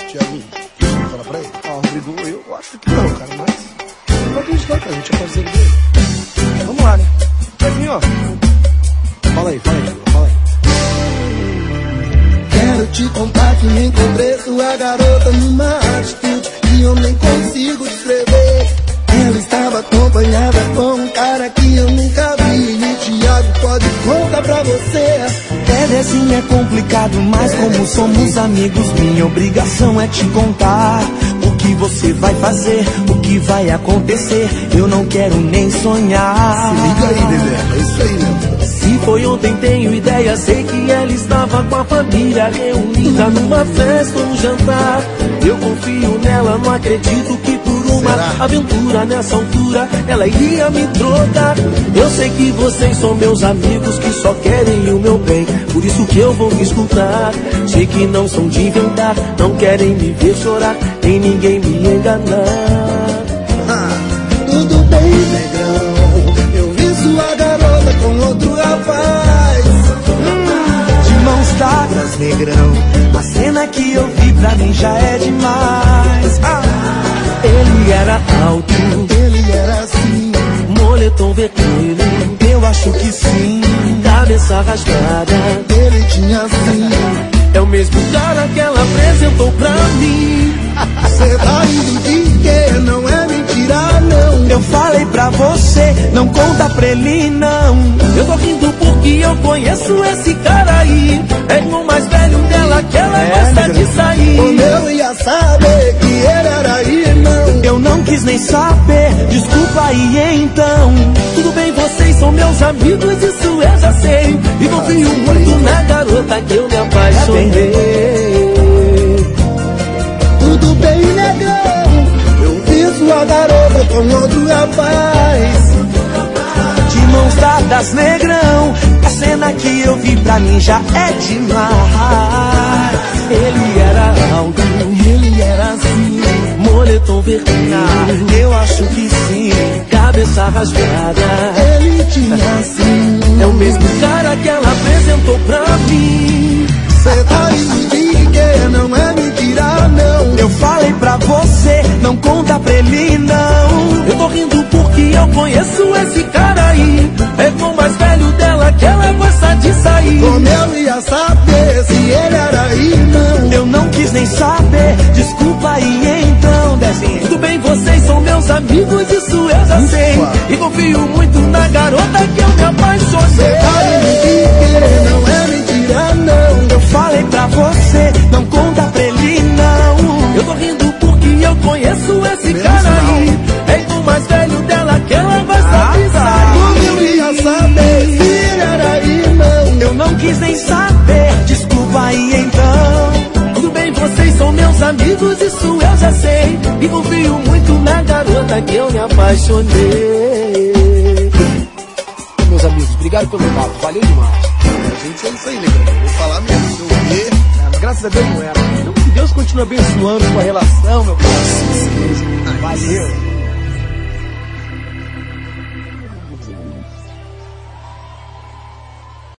Thiaguinho, fala pra ele. Ah, Rodrigo, eu acho que não, cara, mas eu não acredito, cara, a gente é parceiro dele. Vamos lá, né? Thiaguinho, ó. Fala aí. Quero te contar que encontrei sua garota numa atitude que eu nem consigo descrever. Ela estava acompanhada com um cara que eu nunca vi. E Thiago pode contar pra você. Assim é complicado, mas como somos amigos, minha obrigação é te contar o que você vai fazer, o que vai acontecer. Eu não quero nem sonhar. Se liga aí, bebê, é isso aí, né? Se foi ontem, tenho ideia. Sei que ela estava com a família reunida numa festa, um jantar. Eu confio nela, não acredito que por uma aventura nessa altura ela iria me trocar. Eu sei que vocês são meus amigos que só querem o meu bem, por isso que eu vou me escutar. Sei que não são de inventar, não querem me ver chorar, nem ninguém me enganar. Tudo bem, negrão, eu vi sua garota com outro rapaz. De mãos dadas, negrão, a cena que eu vi pra mim já é demais. Ele era alto, ele era assim, moletom vermelho, eu acho que sim. Cabeça raspada, ele tinha assim. É o mesmo cara que ela apresentou pra mim. Cê tá rindo de quê? Não é mentira, não. Eu falei pra você, não conta pra ele, não. Eu tô rindo porque eu conheço esse cara aí. É irmão mais velho dela que ela gosta de sair. Como eu ia saber que ele era irmão? Eu não quis nem saber, desculpa aí então. Tudo bem, vocês são meus amigos, isso eu já sei. E confio muito na garota que eu me apaixonei. Tudo bem, negão, eu vi sua garota com outro rapaz. De mãos dadas, negrão, a cena que eu vi pra mim já é demais. Ele era alto, ele era assim, moletom vermelho, eu acho que sim. Cabeça rasgada, ele tinha assim. É o mesmo cara que ela apresentou pra mim. Cê tá rindo de quê? Não é mentira, não. Eu falei pra você, não conta pra ele, não. Eu tô rindo porque eu conheço esse cara aí. É irmão mais velho dela que ela gosta de sair. Como eu ia saber se ele era irmão? Eu não quis nem saber, desculpa aí então, Dezinho. Tudo bem, vocês são meus amigos, isso eu já sei. E confio muito na garota que eu me apaixonei. Cê tá rindo de quê? Não é mentira, não. Eu falei pra você, não conta pra ele, não. Eu tô rindo porque eu conheço esse cara aí. É irmão mais velho dela que ela gosta de sair. Como eu ia saber se ele era irmão? Eu não quis nem saber, desculpa aí então. Tudo bem, vocês são meus amigos, isso eu já sei. E confio muito na garota que eu me apaixonei. Meus amigos, obrigado pelo papo, valeu demais. A gente é isso aí, negrão. Vou falar mesmo, se eu ver. Mas graças a Deus não era. Então que Deus continue abençoando sua relação, meu pai. Valeu.